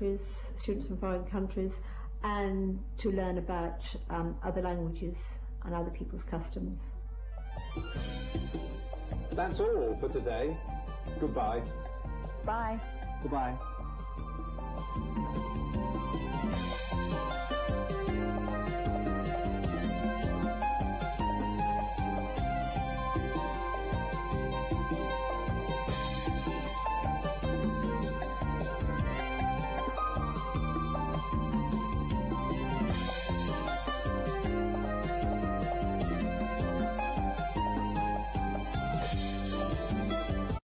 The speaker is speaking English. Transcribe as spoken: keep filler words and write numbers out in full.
countries, students from foreign countries, and to learn about um, other languages and other people's customs. That's all for today. Goodbye. Bye. Goodbye.